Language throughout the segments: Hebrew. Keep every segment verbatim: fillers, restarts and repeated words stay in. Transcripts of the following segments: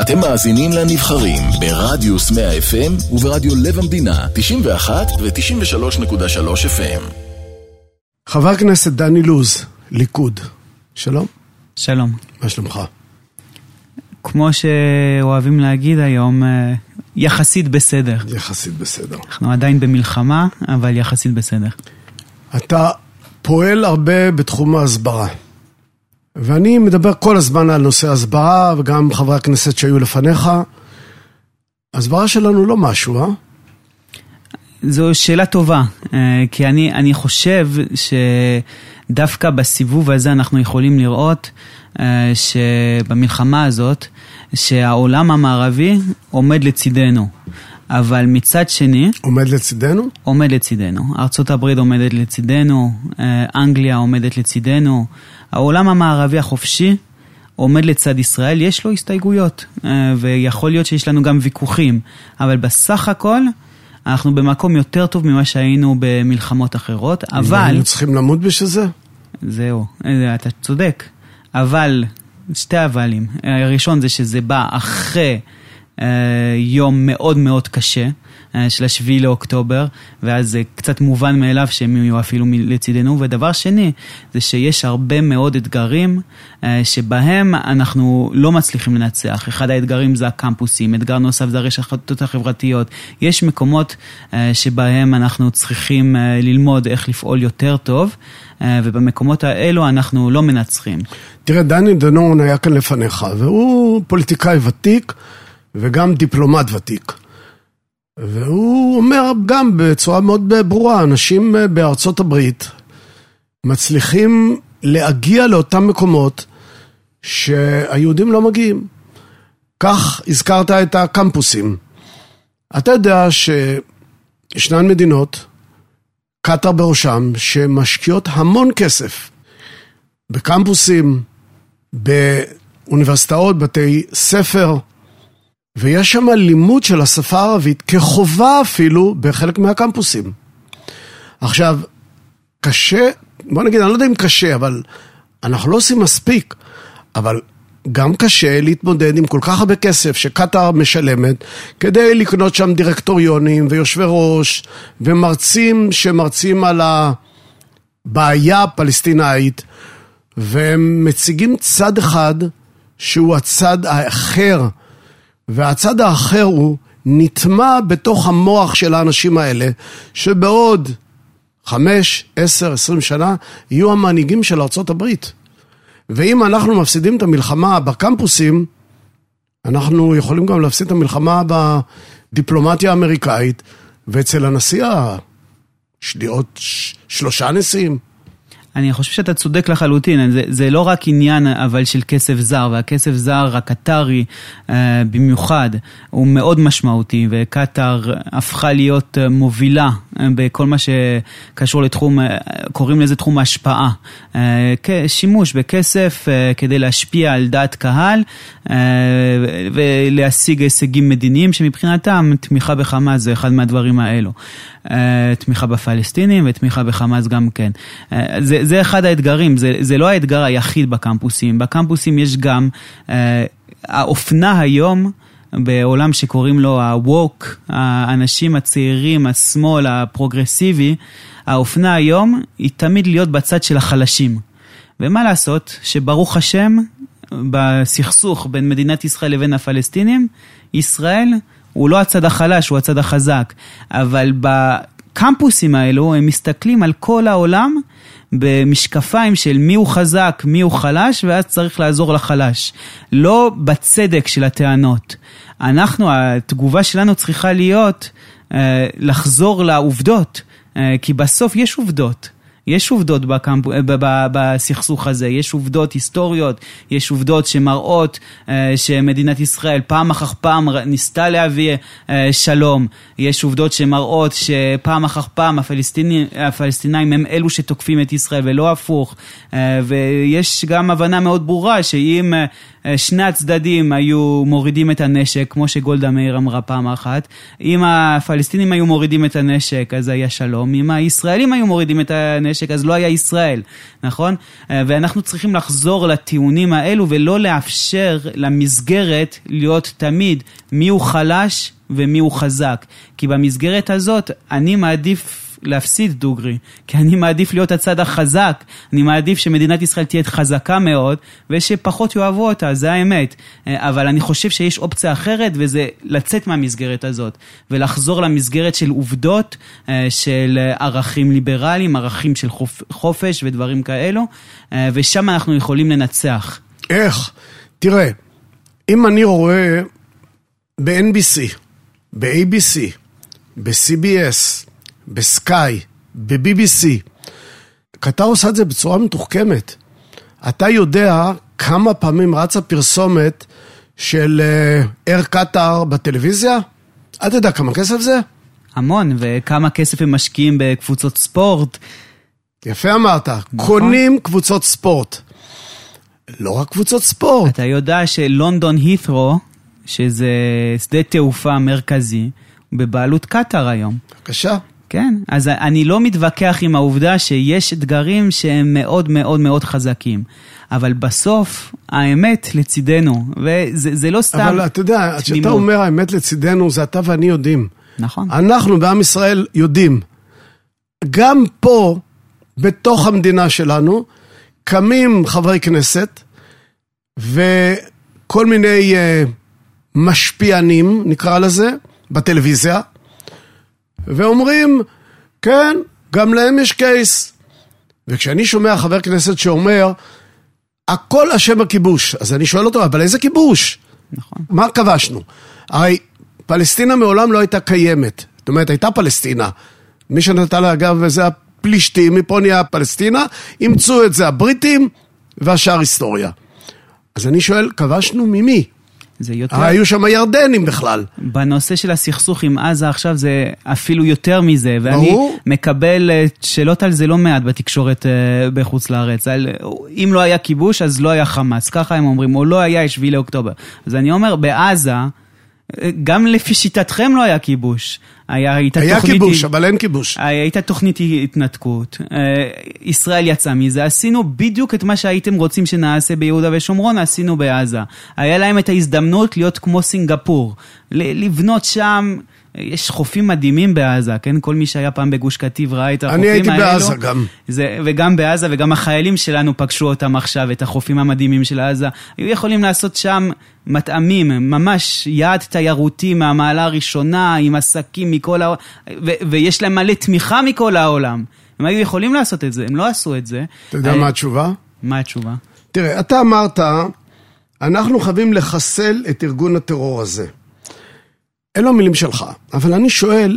אתם מאזינים לנבחרים ברדיוס מאה אף אם וברדיו לב המדינה תשעים ואחת ו-תשעים ושלוש נקודה שלוש אף אם. חבר הכנסת דני לוז, ליכוד. שלום. שלום. מה שלומך? כמו שאוהבים להגיד היום, יחסית בסדר. יחסית בסדר. אנחנו עדיין במלחמה, אבל יחסית בסדר. אתה פועל הרבה בתחום ההסברה. ואני מדבר כל הזמן על נושא הסברה, וגם חברי הכנסת שהיו לפניך. הסברה שלנו לא משהו, אה? זו שאלה טובה, כי אני, אני חושב שדווקא בסיבוב הזה אנחנו יכולים לראות שבמלחמה הזאת, שהעולם המערבי עומד לצידנו. אבל מצד שני... עומד לצידנו? עומד לצידנו. ארצות הברית עומדת לצידנו, אנגליה עומדת לצידנו. העולם המערבי החופשי עומד לצד ישראל, יש לו הסתייגויות, ויכול להיות שיש לנו גם ויכוחים. אבל בסך הכל, אנחנו במקום יותר טוב ממה שהיינו במלחמות אחרות, אבל... אנחנו צריכים למות בשביל זה? זהו, אתה צודק. אבל, שתי אבלים. הראשון זה שזה בא אחרי יום מאוד מאוד קשה, של השביעי לאוקטובר, ואז זה קצת מובן מאליו שהם יהיו אפילו לצידנו. ודבר שני, זה שיש הרבה מאוד אתגרים שבהם אנחנו לא מצליחים לנצח. אחד האתגרים זה הקמפוסים, אתגר נוסף זה הרשתות החברתיות. יש מקומות שבהם אנחנו צריכים ללמוד איך לפעול יותר טוב, ובמקומות האלו אנחנו לא מנצחים. תראה, דני דנון היה כאן לפניך, והוא פוליטיקאי ותיק, וגם דיפלומט ותיק. והוא אומר גם בצורה מאוד ברורה, אנשים בארצות הברית מצליחים להגיע לאותם מקומות שהיהודים לא מגיעים. כך הזכרת את הקמפוסים. אתה יודע שישנן מדינות, קטר בראשם, שמשקיעות המון כסף בקמפוסים, באוניברסיטאות, בתי ספר, ויש שם לימוד של השפה הערבית כחובה אפילו בחלק מהקמפוסים. עכשיו, קשה, בוא נגיד, אני לא יודע אם קשה, אבל אנחנו לא עושים מספיק, אבל גם קשה להתמודד עם כל כך הרבה כסף שקטר משלמת, כדי לקנות שם דירקטוריונים ויושבי ראש, ומרצים שמרצים על הבעיה הפלסטינאית, והם מציגים צד אחד שהוא הצד האחר, והצד האחר הוא נטמע בתוך המוח של האנשים האלה, שבעוד חמש, עשר, עשרים שנה יהיו המנהיגים של ארצות הברית. ואם אנחנו מפסידים את המלחמה בקמפוסים, אנחנו יכולים גם להפסיד את המלחמה בדיפלומטיה האמריקאית, ואצל הנשיא יש לי עוד שלושה נשיאים. אני חושב שאתה צודק לחלוטין, זה, זה לא רק עניין אבל של כסף זר, והכסף זר הקטרי אה, במיוחד הוא מאוד משמעותי, וקטר הפכה להיות מובילה אה, בכל מה שקשור לתחום, אה, קוראים לזה תחום ההשפעה, אה, שימוש בכסף אה, כדי להשפיע על דעת קהל, אה, ולהשיג הישגים מדיניים שמבחינתם תמיכה בחמאס זה אחד מהדברים האלו. תמיכה בפלסטינים ותמיכה בחמאס גם כן. זה, זה אחד האתגרים, זה, זה לא האתגר היחיד בקמפוסים. בקמפוסים יש גם, האופנה היום, בעולם שקוראים לו ה-woke, האנשים הצעירים, השמאל, הפרוגרסיבי, האופנה היום היא תמיד להיות בצד של החלשים. ומה לעשות? שברוך השם, בסכסוך בין מדינת ישראל לבין הפלסטינים, ישראל הוא לא הצד החלש, הוא הצד החזק. אבל בקמפוסים האלו הם מסתכלים על כל העולם במשקפיים של מי הוא חזק, מי הוא חלש, ואז צריך לעזור לחלש. לא בצדק של הטענות. אנחנו, התגובה שלנו צריכה להיות אה, לחזור לעובדות, אה, כי בסוף יש עובדות. יש עובדות בקמפ... בסכסוך הזה, יש עובדות היסטוריות, יש עובדות שמראות אה, שמדינת ישראל פעם אחר פעם ניסתה להביא אה, שלום, יש עובדות שמראות שפעם אחר פעם הפלסטינים, הפלסטינאים הם אלו שתוקפים את ישראל ולא הפוך, אה, ויש גם הבנה מאוד ברורה שאם שני הצדדים היו מורידים את הנשק, כמו שגולדה מאיר אמרה פעם אחת. אם הפלסטינים היו מורידים את הנשק, אז היה שלום. אם הישראלים היו מורידים את הנשק, אז לא היה ישראל, נכון? ואנחנו צריכים לחזור לטיעונים האלו, ולא לאפשר למסגרת להיות תמיד מי הוא חלש ומי הוא חזק. כי במסגרת הזאת אני מעדיף להפסיד דוגרי, כי אני מעדיף להיות הצד החזק, אני מעדיף שמדינת ישראל תהיה חזקה מאוד, ושפחות יאהבו אותה, זה האמת. אבל אני חושב שיש אופציה אחרת, וזה לצאת מהמסגרת הזאת, ולחזור למסגרת של עובדות, של ערכים ליברליים, ערכים של חופש ודברים כאלו, ושם אנחנו יכולים לנצח. איך? תראה, אם אני רואה ב-אן בי סי, ב-איי בי סי, ב-סי בי אס, בסקאי, ב-בי בי סי, קטר עושה את זה בצורה מתוחכמת. אתה יודע כמה פעמים רצה פרסומת של אר קטר בטלוויזיה? אתה יודע כמה כסף זה? המון, וכמה כסף הם משקיעים בקבוצות ספורט. יפה אמרת, נכון. קונים קבוצות ספורט. לא רק קבוצות ספורט. אתה יודע שלונדון הית'רו, שזה שדה תעופה מרכזי, בבעלות קטר היום. בבקשה. כן, אז אני לא מתווכח עם העובדה שיש אתגרים שהם מאוד מאוד מאוד חזקים, אבל בסוף האמת לצידנו, וזה זה לא סתם... אבל אתה יודע, כשאתה אומר האמת לצידנו, זה אתה ואני יודעים. נכון. אנחנו בעם ישראל יודעים. גם פה, בתוך המדינה שלנו, קמים חברי כנסת, וכל מיני uh, משפיענים, נקרא לזה, בטלוויזיה, ואומרים, כן, גם להם יש קייס. וכשאני שומע חבר כנסת שאומר, הכל אשם הכיבוש, אז אני שואל אותו, אבל איזה כיבוש? נכון. מה כבשנו? הרי פלסטינה מעולם לא הייתה קיימת. זאת אומרת, הייתה פלסטינה. מי שנתן לה, אגב, זה הפלישתים, מפה נהיה פלסטינה, אימצו את זה הבריטים, והשאר היסטוריה. אז אני שואל, כבשנו ממי? זה יותר... היו שם ירדנים בכלל. בנושא של הסכסוך עם עזה עכשיו זה אפילו יותר מזה, ואני ברור. מקבל שאלות על זה לא מעט בתקשורת בחוץ לארץ. על, אם לא היה כיבוש, אז לא היה חמאס, ככה הם אומרים, או לא היה שביעי לאוקטובר. אז אני אומר, בעזה, גם לפי שיטתכם לא היה כיבוש. היה, היה כיבוש, אבל אין כיבוש. הייתה תוכנית התנתקות. ישראל יצא מזה. עשינו בדיוק את מה שהייתם רוצים שנעשה ביהודה ושומרון, עשינו בעזה. היה להם את ההזדמנות להיות כמו סינגפור. לבנות שם, יש חופים מדהימים בעזה, כן? כל מי שהיה פעם בגוש קטיף ראה את החופים האלו. אני הייתי בעזה גם. זה, וגם בעזה, וגם החיילים שלנו פגשו אותם עכשיו, את החופים המדהימים של עזה. היו יכולים לעשות שם מטעמים, ממש יעד תיירותי מהמעלה הראשונה, עם עסקים מכל העולם, ו- ויש להם מלא תמיכה מכל העולם. הם היו יכולים לעשות את זה, הם לא עשו את זה. אתה יודע מה התשובה? מה התשובה? תראה, אתה אמרת, אנחנו חייבים לחסל את ארגון הטרור הזה. אלו המילים שלך, אבל אני שואל,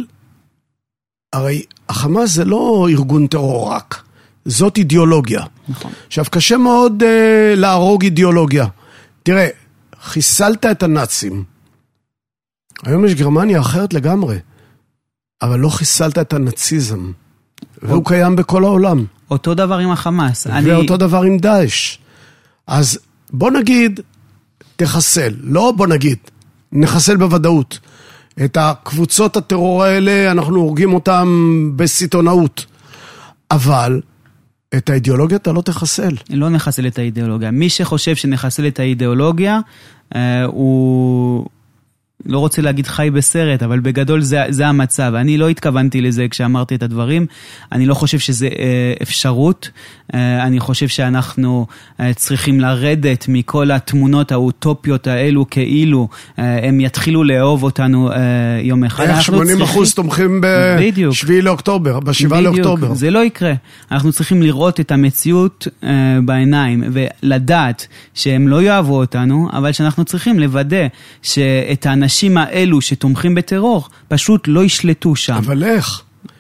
הרי החמאס זה לא ארגון טרור רק, זאת אידיאולוגיה. נכון. עכשיו, קשה מאוד uh, להרוג אידיאולוגיה. תראה, חיסלת את הנאצים. היום יש גרמניה אחרת לגמרי, אבל לא חיסלת את הנאציזם. והוא עוד... קיים בכל העולם. אותו דבר עם החמאס. ואותו אני... דבר עם דאעש. אז בוא נגיד, תחסל. לא בוא נגיד, נחסל בוודאות. את הקבוצות הטרור האלה, אנחנו הורגים אותם בסיטונאות. אבל את האידיאולוגיה אתה לא תחסל. לא נחסל את האידיאולוגיה. מי שחושב שנחסל את האידיאולוגיה, אה, הוא... לא רוצה להגיד חי בסרט, אבל בגדול זה, זה המצב. אני לא התכוונתי לזה כשאמרתי את הדברים. אני לא חושב שזה אה, אפשרות. אה, אני חושב שאנחנו אה, צריכים לרדת מכל התמונות האוטופיות האלו, כאילו אה, הם יתחילו לאהוב אותנו אה, יום אחד. איך שמונים אחוז תומכים בשביעי לאוקטובר, בשבעה לאוקטובר. זה לא יקרה. אנחנו צריכים לראות את המציאות אה, בעיניים, ולדעת שהם לא יאהבו אותנו, אבל שאנחנו צריכים לוודא שאת האנשים האנשים האלו שתומכים בטרור, פשוט לא ישלטו שם. אבל איך?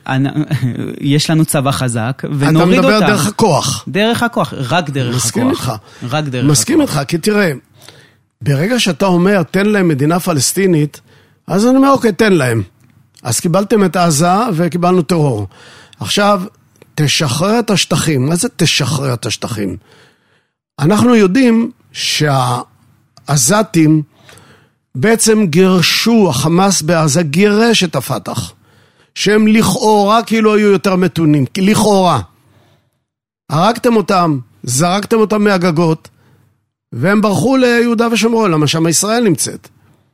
יש לנו צבא חזק, ונוריד אותם. אתה מדבר דרך הכוח. דרך הכוח, רק דרך הכוח. מסכים איתך. רק דרך הכוח. מסכים איתך, כי תראה, ברגע שאתה אומר, תן להם מדינה פלסטינית, אז אני אומר, אוקיי, תן להם. אז קיבלתם את עזה וקיבלנו טרור. עכשיו, תשחרר את השטחים. מה זה תשחרר את השטחים? אנחנו יודעים שה... העזתים בעצם גירשו, החמאס בעזה גירש את הפתח, שהם לכאורה כאילו היו יותר מתונים, לכאורה. הרגתם אותם, זרקתם אותם מהגגות, והם ברחו ליהודה ושומרון, למה שם ישראל נמצאת.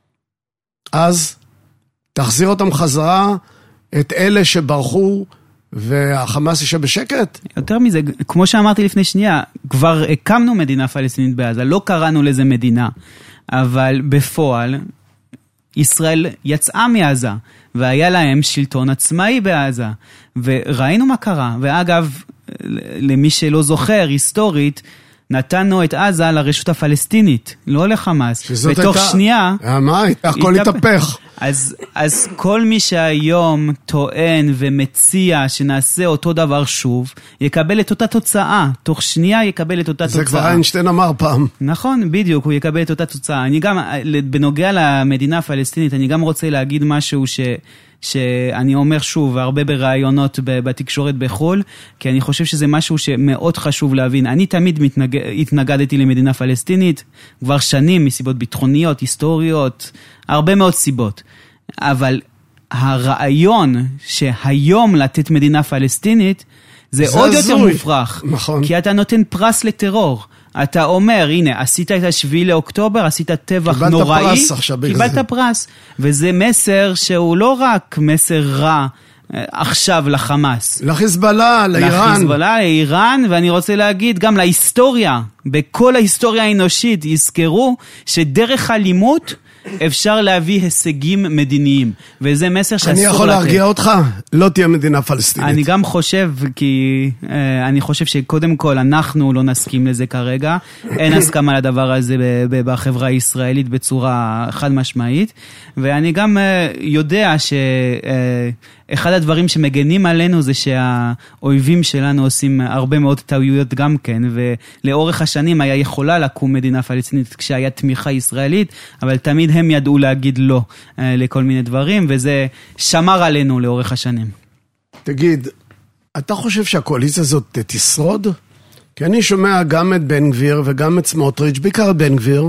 אז תחזיר אותם חזרה, את אלה שברחו, והחמאס יישב בשקט? יותר מזה, כמו שאמרתי לפני שנייה, כבר הקמנו מדינה פלסטינית בעזה, לא קראנו לזה מדינה, אבל בפועל, ישראל יצאה מעזה, והיה להם שלטון עצמאי בעזה, וראינו מה קרה, ואגב, למי שלא זוכר, היסטורית, נתנו את עזה לרשות הפלסטינית, לא לחמאס. בתוך הייתה, שנייה... מה? הכל התהפך. אז, אז כל מי שהיום טוען ומציע שנעשה אותו דבר שוב, יקבל את אותה תוצאה. תוך שנייה יקבל את אותה זה תוצאה. זה כבר איינשטיין אמר פעם. נכון, בדיוק, הוא יקבל את אותה תוצאה. אני גם, בנוגע למדינה הפלסטינית, אני גם רוצה להגיד משהו ש... שאני אומר שוב, הרבה ברעיונות בתקשורת בחול, כי אני חושב שזה משהו שמאוד חשוב להבין. אני תמיד מתנגד, התנגדתי למדינה פלסטינית, כבר שנים, מסיבות ביטחוניות, היסטוריות, הרבה מאוד סיבות. אבל הרעיון שהיום לתת מדינה פלסטינית, זה, זה עוד יותר מופרך. נכון. כי אתה נותן פרס לטרור. אתה אומר, הנה, עשית את השביעי לאוקטובר, עשית טבח קיבלת נוראי, פרס עכשיו קיבלת זה. פרס, וזה מסר שהוא לא רק מסר רע עכשיו לחמאס. לחיזבאללה, לאיראן. לחיזבאללה, לאיראן, ואני רוצה להגיד גם להיסטוריה, בכל ההיסטוריה האנושית, יזכרו שדרך אלימות אפשר להביא הישגים מדיניים, וזה מסר שאסור לתת. אני יכול להרגיע אותך, לא תהיה מדינה פלסטינית. אני גם חושב, כי אני חושב שקודם כל אנחנו לא נסכים לזה כרגע, אין הסכמה לדבר הזה בחברה הישראלית בצורה חד משמעית, ואני גם יודע שאחד הדברים שמגנים עלינו זה שהאויבים שלנו עושים הרבה מאוד טעויות גם כן, ולאורך השנים היה יכולה לקום מדינה פלסטינית כשהיה תמיכה ישראלית, אבל תמיד הם ידעו להגיד לא לכל מיני דברים, וזה שמר עלינו לאורך השנים. תגיד, אתה חושב שהקואליציה הזאת תשרוד? כי אני שומע גם את בן גביר וגם את סמוטריץ', בעיקר את בן גביר,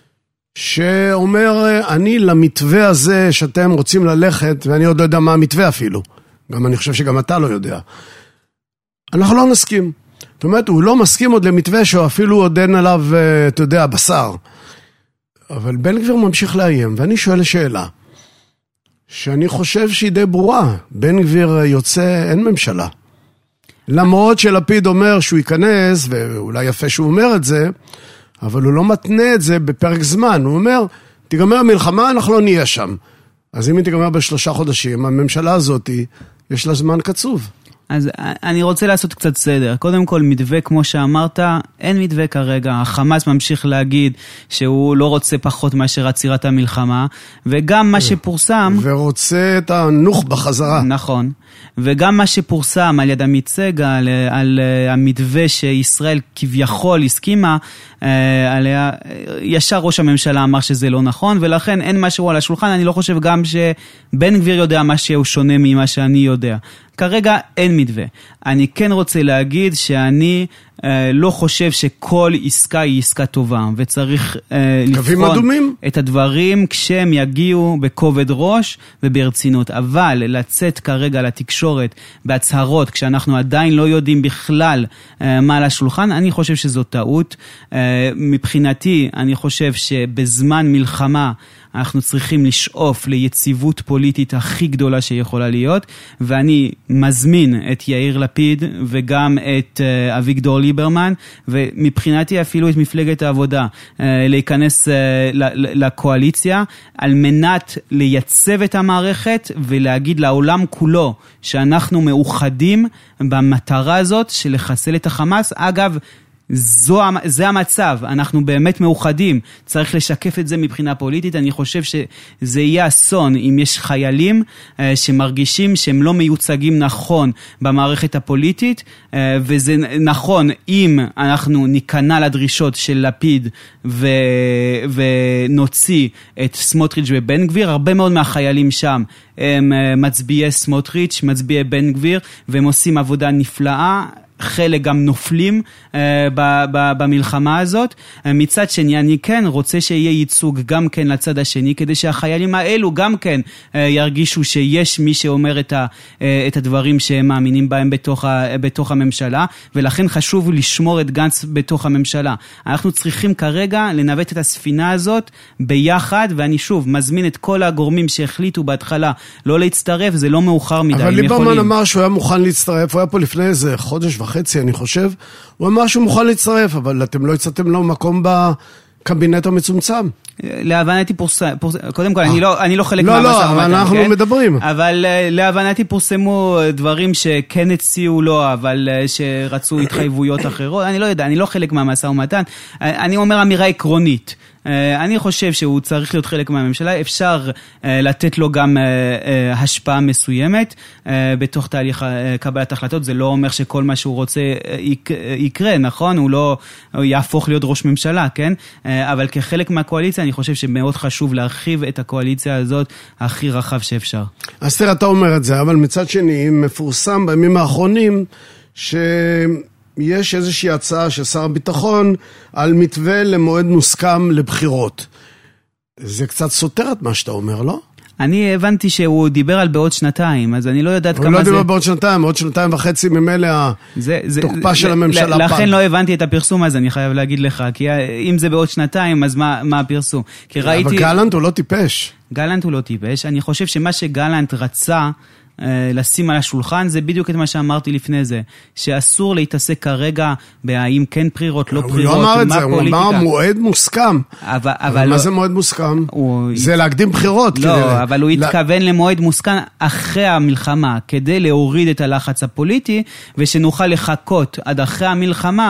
שאומר, אני למתווה הזה שאתם רוצים ללכת, ואני עוד לא יודע מה המתווה אפילו. גם אני חושב שגם אתה לא יודע. אנחנו לא נסכים. זאת אומרת, הוא לא מסכים עוד למתווה שהוא אפילו עוד אין עליו, אתה יודע, בשר. אבל בן גביר ממשיך לאיים, ואני שואל שאלה, שאני חושב שהיא די ברורה. בן גביר יוצא, אין ממשלה. למרות שלפיד אומר שהוא ייכנס, ואולי יפה שהוא אומר את זה, אבל הוא לא מתנה את זה בפרק זמן. הוא אומר, תיגמר המלחמה, אנחנו לא נהיה שם. אז אם היא תיגמר בשלושה חודשים, הממשלה הזאת, יש לה זמן קצוב. אז אני רוצה לעשות קצת סדר. קודם כל, מתווה, כמו שאמרת, אין מתווה כרגע. החמאס ממשיך להגיד שהוא לא רוצה פחות מאשר עצירת המלחמה, וגם מה שפורסם... ורוצה את הנוח בחזרה. נכון. וגם מה שפורסם על יד עמית סגל, על, על המתווה שישראל כביכול הסכימה עליה, ישר ראש הממשלה אמר שזה לא נכון, ולכן אין משהו על השולחן. אני לא חושב גם שבן גביר יודע מה שהוא שונה ממה שאני יודע. כרגע אין מתווה. אני כן רוצה להגיד שאני אה, לא חושב שכל עסקה היא עסקה טובה, וצריך אה, לבחון את הדברים כשהם יגיעו בכובד ראש וברצינות. אבל לצאת כרגע לתקשורת בהצהרות, כשאנחנו עדיין לא יודעים בכלל אה, מה על השולחן, אני חושב שזו טעות. אה, מבחינתי, אני חושב שבזמן מלחמה, אנחנו צריכים לשאוף ליציבות פוליטית הכי גדולה שיכולה להיות, ואני מזמין את יאיר לפיד וגם את uh, אביגדור ליברמן, ומבחינתי אפילו את מפלגת העבודה, uh, להיכנס uh, לקואליציה, על מנת לייצב את המערכת ולהגיד לעולם כולו שאנחנו מאוחדים במטרה הזאת של לחסל את החמאס. אגב, זו, זה המצב, אנחנו באמת מאוחדים, צריך לשקף את זה מבחינה פוליטית. אני חושב שזה יהיה אסון אם יש חיילים אה, שמרגישים שהם לא מיוצגים נכון במערכת הפוליטית, אה, וזה נכון אם אנחנו ניכנע לדרישות של לפיד ו, ונוציא את סמוטריץ' ובן גביר. הרבה מאוד מהחיילים שם הם מצביעי סמוטריץ', מצביעי בן גביר, והם עושים עבודה נפלאה. חלק גם נופלים אה, ב, ב, במלחמה הזאת. אה, מצד שני, אני כן רוצה שיהיה ייצוג גם כן לצד השני, כדי שהחיילים האלו גם כן אה, ירגישו שיש מי שאומר את, ה, אה, את הדברים שהם מאמינים בהם בתוך, ה, בתוך הממשלה, ולכן חשוב לשמור את גנץ בתוך הממשלה. אנחנו צריכים כרגע לנווט את הספינה הזאת ביחד, ואני שוב מזמין את כל הגורמים שהחליטו בהתחלה לא להצטרף, זה לא מאוחר מדי. אבל ליברמן אמר שהוא היה מוכן להצטרף, הוא היה פה לפני איזה חודש וחצי, אני חושב, הוא אמר שהוא מוכן להצטרף, אבל אתם לא הצאתם לו מקום בקבינט המצומצם. להבנתי פורסם, קודם כל, אני לא, אני לא חלק לא, מהמשא ומתן, לא, אבל אנחנו כן? מדברים. אבל להבנתי פורסמו דברים שכן הציעו לו, אבל שרצו התחייבויות אחרות, אני לא יודע, אני לא חלק מהמשא ומתן, אני אומר אמירה עקרונית. אני חושב שהוא צריך להיות חלק מהממשלה, אפשר לתת לו גם השפעה מסוימת בתוך תהליך קבלת החלטות, זה לא אומר שכל מה שהוא רוצה יקרה, נכון? הוא לא יהפוך להיות ראש ממשלה, כן? אבל כחלק מהקואליציה, אני חושב שמאוד חשוב להרחיב את הקואליציה הזאת הכי רחב שאפשר. אז תראה, אתה אומר את זה, אבל מצד שני, מפורסם בימים האחרונים ש... יש איזושהי הצעה של שר הביטחון על מתווה למועד מוסכם לבחירות. זה קצת סותר את מה שאתה אומר, לא? אני הבנתי שהוא דיבר על בעוד שנתיים, אז אני לא יודעת כמה זה... הוא לא דיבר בעוד שנתיים, בעוד שנתיים וחצי ממילא התוקפה של הממשלה. לכן לא הבנתי את הפרסום הזה, אני חייב להגיד לך, כי אם זה בעוד שנתיים, אז מה הפרסום? אבל גלנט הוא לא טיפש. גלנט הוא לא טיפש, אני חושב שמה שגלנט רצה... לשים על השולחן, זה בדיוק את מה שאמרתי לפני זה, שאסור להתעסק כרגע בהאם כן בחירות, לא בחירות, הוא לא אמר את זה, הוא אמר מועד מוסכם. אבל מה זה מועד מוסכם? זה להקדים בחירות. לא, אבל הוא התכוון למועד מוסכם אחרי המלחמה, כדי להוריד את הלחץ הפוליטי, ושנוכל לחכות עד אחרי המלחמה,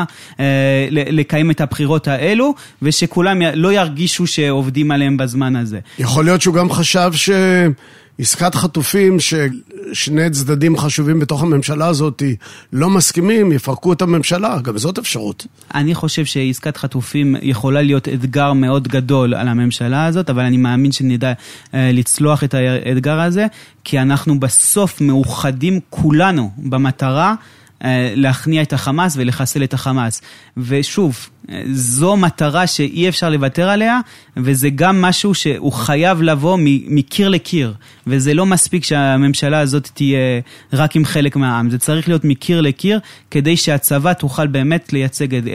לקיים את הבחירות האלו, ושכולם לא ירגישו שעובדים עליהם בזמן הזה. יכול להיות שהוא גם חשב ש... עסקת חטופים ששני צדדים חשובים בתוך הממשלה הזאת לא מסכימים, יפרקו את הממשלה, גם זאת אפשרות. אני חושב שעסקת חטופים יכולה להיות אתגר מאוד גדול על הממשלה הזאת, אבל אני מאמין שנדע לצלוח את האתגר הזה, כי אנחנו בסוף מאוחדים כולנו במטרה להכניע את החמאס ולחסל את החמאס. ושוב, זו מטרה שאי אפשר לוותר עליה, וזה גם משהו שהוא חייב לבוא מקיר לקיר, וזה לא מספיק שהממשלה הזאת תהיה רק עם חלק מהעם, זה צריך להיות מקיר לקיר, כדי שהצבא תוכל באמת לייצג את,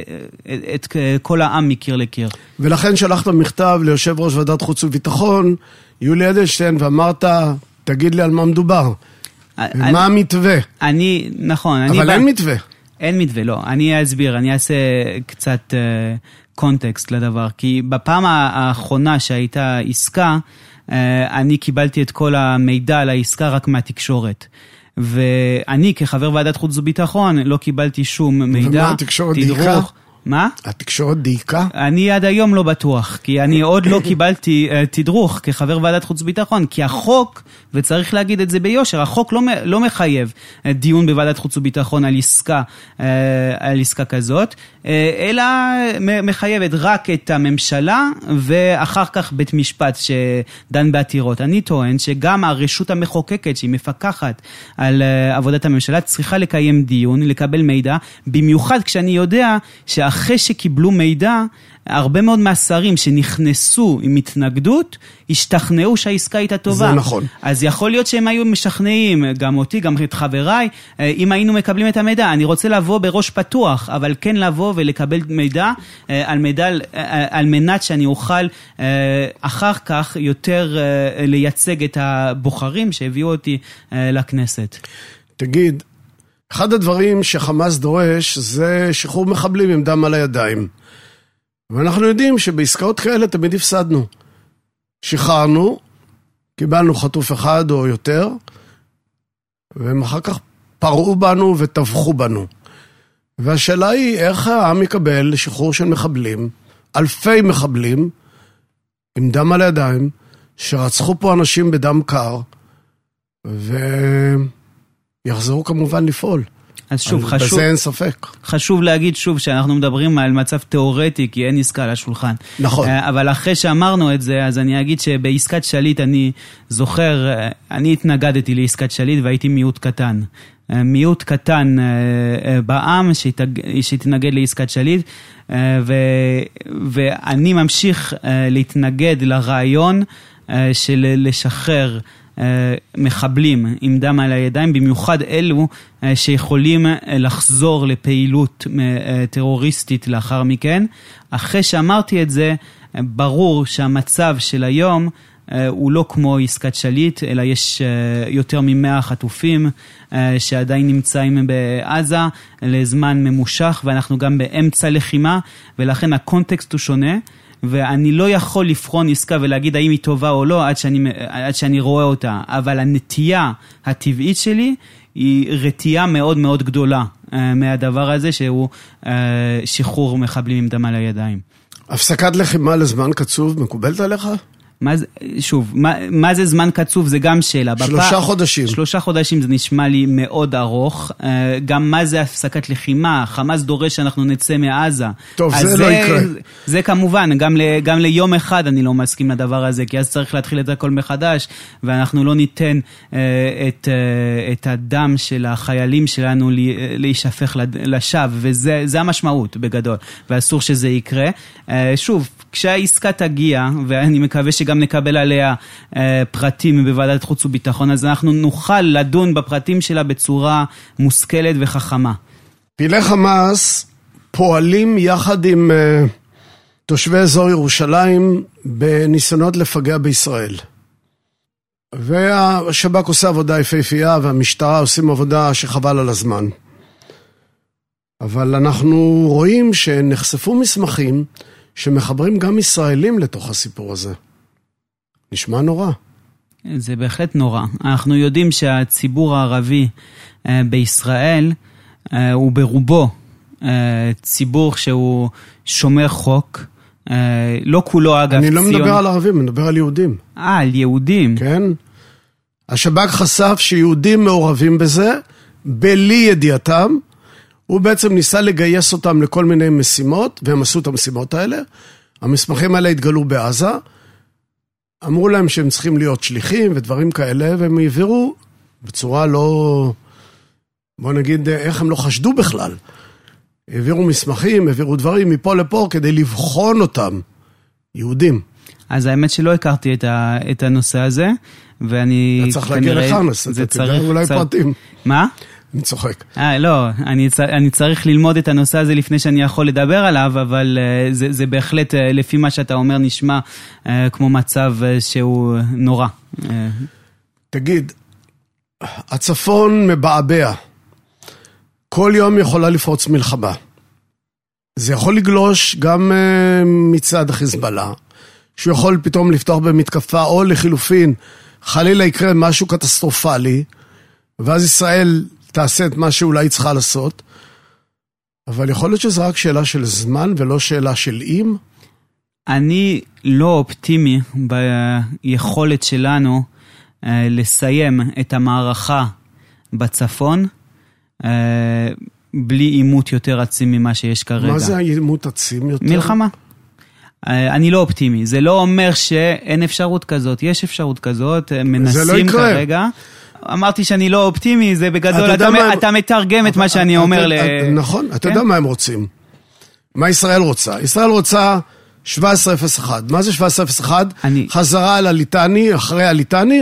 את, את כל העם מקיר לקיר. ולכן שלחת מכתב ליושב ראש ועדת חוץ וביטחון, יולי אדלשטיין, ואמרת, תגיד לי על מה מדובר. מה המתווה? אני, נכון. אבל אין מתווה. אין מתווה, לא. אני אסביר, אני אעשה קצת קונטקסט לדבר, כי בפעם האחרונה שהייתה עסקה, אני קיבלתי את כל המידע על העסקה רק מהתקשורת. ואני כחבר ועדת חוץ וביטחון לא קיבלתי שום מידע. ומה התקשורת דייקה? מה? התקשורת דייקה? אני עד היום לא בטוח, כי אני עוד לא קיבלתי uh, תדרוך כחבר ועדת חוץ ביטחון, כי החוק, וצריך להגיד את זה ביושר, החוק לא, לא מחייב uh, דיון בוועדת חוץ וביטחון על עסקה, uh, על עסקה כזאת, uh, אלא מחייבת רק את הממשלה, ואחר כך בית משפט שדן בעתירות. אני טוען שגם הרשות המחוקקת שהיא מפקחת על uh, עבודת הממשלה, צריכה לקיים דיון, לקבל מידע, במיוחד כשאני יודע שאחרי אחרי שקיבלו מידע, הרבה מאוד מהשרים שנכנסו עם התנגדות, השתכנעו שהעסקה הייתה טובה. זה נכון. אז יכול להיות שהם היו משכנעים, גם אותי, גם את חבריי, אם היינו מקבלים את המידע. אני רוצה לבוא בראש פתוח, אבל כן לבוא ולקבל מידע, על מידע, על מנת שאני אוכל אחר כך יותר לייצג את הבוחרים שהביאו אותי לכנסת. תגיד, אחד הדברים שחמאס דורש זה שחרור מחבלים עם דם על הידיים. ואנחנו יודעים שבעסקאות כאלה תמיד הפסדנו. שחררנו, קיבלנו חטוף אחד או יותר, והם אחר כך פרעו בנו וטבחו בנו. והשאלה היא איך העם יקבל שחרור של מחבלים, אלפי מחבלים, עם דם על הידיים, שרצחו פה אנשים בדם קר, ו... יחזרו כמובן לפעול. אז שוב, חשוב, בזה אין ספק. חשוב להגיד שוב שאנחנו מדברים על מצב תיאורטי, כי אין עסקה על השולחן. נכון. אבל אחרי שאמרנו את זה, אז אני אגיד שבעסקת שליט אני זוכר, אני התנגדתי לעסקת שליט והייתי מיעוט קטן. מיעוט קטן בעם שהתנגד לעסקת שליט, ואני ממשיך להתנגד לרעיון של לשחרר מחבלים עם דם על הידיים, במיוחד אלו שיכולים לחזור לפעילות טרוריסטית לאחר מכן. אחרי שאמרתי את זה, ברור שהמצב של היום הוא לא כמו עסקת שליט, אלא יש יותר ממאה חטופים שעדיין נמצאים בעזה לזמן ממושך, ואנחנו גם באמצע לחימה, ולכן הקונטקסט הוא שונה, ואני לא יכול לבחון עסקה ולהגיד האם היא טובה או לא עד שאני, עד שאני רואה אותה, אבל הנטייה הטבעית שלי היא רתיעה מאוד מאוד גדולה מהדבר הזה, שהוא שחרור מחבלים עם דם על הידיים. הפסקת לחימה לזמן קצוב מקובלת עליך? מה זה, שוב, מה, מה זה זמן קצוב? זה גם שאלה. שלושה בפע... חודשים. שלושה חודשים זה נשמע לי מאוד ארוך. גם מה זה הפסקת לחימה? חמאס דורש שאנחנו נצא מעזה. טוב, זה, זה לא יקרה. זה, זה כמובן, גם, ל, גם ליום אחד אני לא מסכים לדבר הזה, כי אז צריך להתחיל את הכל מחדש, ואנחנו לא ניתן את, את הדם של החיילים שלנו להישפך לשווא, וזה זה המשמעות בגדול, ואסור שזה יקרה. שוב, כשהעסקה תגיע, ואני מקווה שגם נקבל עליה אה, פרטים בוועדת חוץ וביטחון, אז אנחנו נוכל לדון בפרטים שלה בצורה מושכלת וחכמה. פעילי חמאס פועלים יחד עם אה, תושבי אזור ירושלים בניסיונות לפגע בישראל. והשב"כ עושה עבודה יפהפייה, והמשטרה עושים עבודה שחבל על הזמן. אבל אנחנו רואים שנחשפו מסמכים שמחברים גם ישראלים לתוך הסיפור הזה. נשמע נורא. זה בהחלט נורא. אנחנו יודעים שהציבור הערבי בישראל הוא ברובו ציבור שהוא שומר חוק, לא כולו אגב אני לא ציון... מדבר על ערבים, אני מדבר על יהודים. אה, על יהודים. כן. השב"כ חשף שיהודים מעורבים בזה, בלי ידיעתם, הוא בעצם ניסה לגייס אותם לכל מיני משימות, והם עשו את המשימות האלה. המסמכים האלה התגלו בעזה, אמרו להם שהם צריכים להיות שליחים ודברים כאלה, והם העבירו בצורה לא, בוא נגיד, איך הם לא חשדו בכלל. העבירו מסמכים, העבירו דברים מפה לפה, כדי לבחון אותם, יהודים. אז האמת שלא הכרתי את, ה, את הנושא הזה, ואני... אתה צריך להגיע לחרנס, אתה תדע אולי צר... פרטים. מה? אני צוחק. אה, לא, אני, אני צריך ללמוד את הנושא הזה לפני שאני יכול לדבר עליו, אבל uh, זה, זה בהחלט, uh, לפי מה שאתה אומר, נשמע uh, כמו מצב uh, שהוא נורא. Uh... תגיד, הצפון מבעבע. כל יום יכולה לפרוץ מלחמה. זה יכול לגלוש גם uh, מצד החיזבאללה, שהוא יכול פתאום לפתוח במתקפה, או לחילופין, חלילה יקרה משהו קטסטרופלי, ואז ישראל תעשה את מה שאולי צריכה לעשות, אבל יכול להיות שזה רק שאלה של זמן ולא שאלה של אם? אני לא אופטימי ביכולת שלנו אה, לסיים את המערכה בצפון, אה, בלי עימות יותר עצים ממה שיש כרגע. מה זה העימות עצים יותר? מלחמה. אה, אני לא אופטימי. זה לא אומר שאין אפשרות כזאת. יש אפשרות כזאת, מנסים זה לא יקרה. כרגע. אמרתי שאני לא אופטימי, זה בגדול, אתה, אתה, אתה מתרגם את מה שאני אומר ל... נכון, אתה יודע מה הם רוצים. מה ישראל רוצה? ישראל רוצה שבע עשרה אפס אחת. מה זה שבע עשרה אפס אחת? חזרה על הליטני, אחרי הליטני,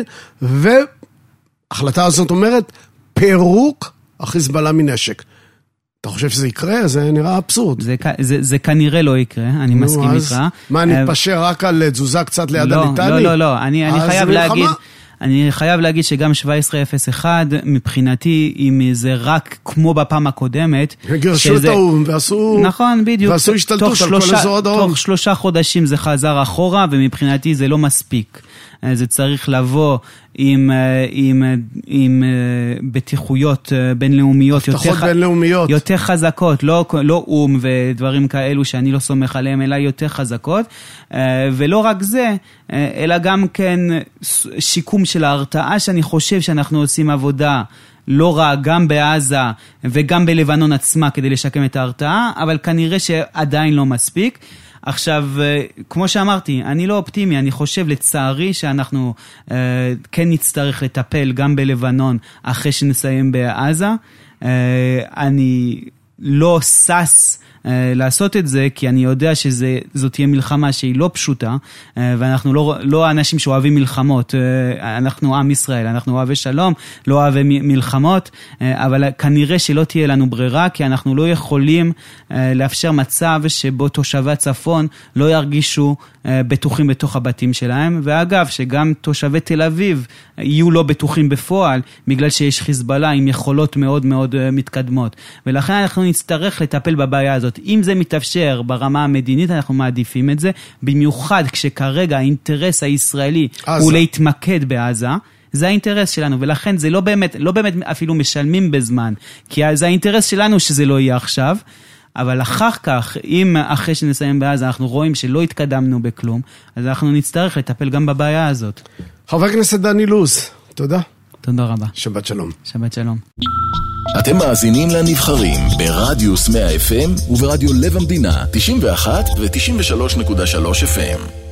וההחלטה הזאת אומרת, פירוק החיזבאללה מנשק. אתה חושב שזה יקרה? זה נראה אבסורד. זה, זה, זה כנראה לא יקרה, אני נו, מסכים איתך. מה, נתפשר רק על תזוזה קצת ליד לא, הליטני? לא, לא, לא, אני, אני חייב להגיד... חמה? אני חייב להגיד שגם שבע עשרה אפס אחת מבחינתי, אם זה רק כמו בפעם הקודמת, גרשו את האום ועשו, נכון, בדיוק, ועשו השתלטות על כל אזור הדרום. תוך שלושה חודשים זה חזר אחורה, ומבחינתי זה לא מספיק. זה צריך לבוא עם, עם, עם בטיחויות בינלאומיות יותר, בינלאומיות. יותר חזקות, לא, לא אום ודברים כאלו שאני לא סומך עליהם, אלא יותר חזקות, ולא רק זה, אלא גם כן שיקום של ההרתעה, שאני חושב שאנחנו עושים עבודה לא רע גם בעזה וגם בלבנון עצמה כדי לשקם את ההרתעה, אבל כנראה שעדיין לא מספיק. עכשיו, כמו שאמרתי, אני לא אופטימי, אני חושב לצערי שאנחנו אה, כן נצטרך לטפל גם בלבנון אחרי שנסיים בעזה. אה, אני לא סס אה, לעשות את זה, כי אני יודע שזאת תהיה מלחמה שהיא לא פשוטה, אה, ואנחנו לא, לא אנשים שאוהבים מלחמות, אה, אנחנו עם ישראל, אנחנו אוהבי שלום, לא אוהבי מלחמות, אה, אבל כנראה שלא תהיה לנו ברירה, כי אנחנו לא יכולים אה, לאפשר מצב שבו תושבי הצפון לא ירגישו אה, בטוחים בתוך הבתים שלהם, ואגב, שגם תושבי תל אביב יהיו לא בטוחים בפועל, בגלל שיש חיזבאללה עם יכולות מאוד מאוד אה, מתקדמות, ולכן אנחנו נצטרך לטפל בבעיה הזאת. אם זה מתאפשר ברמה המדינית, אנחנו מעדיפים את זה, במיוחד כשכרגע האינטרס הישראלי עזה. הוא להתמקד בעזה, זה האינטרס שלנו, ולכן זה לא באמת, לא באמת אפילו משלמים בזמן, כי זה האינטרס שלנו שזה לא יהיה עכשיו, אבל אחר כך, אם אחרי שנסיים בעזה, אנחנו רואים שלא התקדמנו בכלום, אז אנחנו נצטרך לטפל גם בבעיה הזאת. חבר הכנסת דני לוז, תודה. תודה רבה. שבת שלום. שבת שלום. אתם מאזינים לנבחרים ברדיוס מאה אף אם וברדיו לב המדינה תשעים ואחת ו-תשעים ושלוש נקודה שלוש אף אם.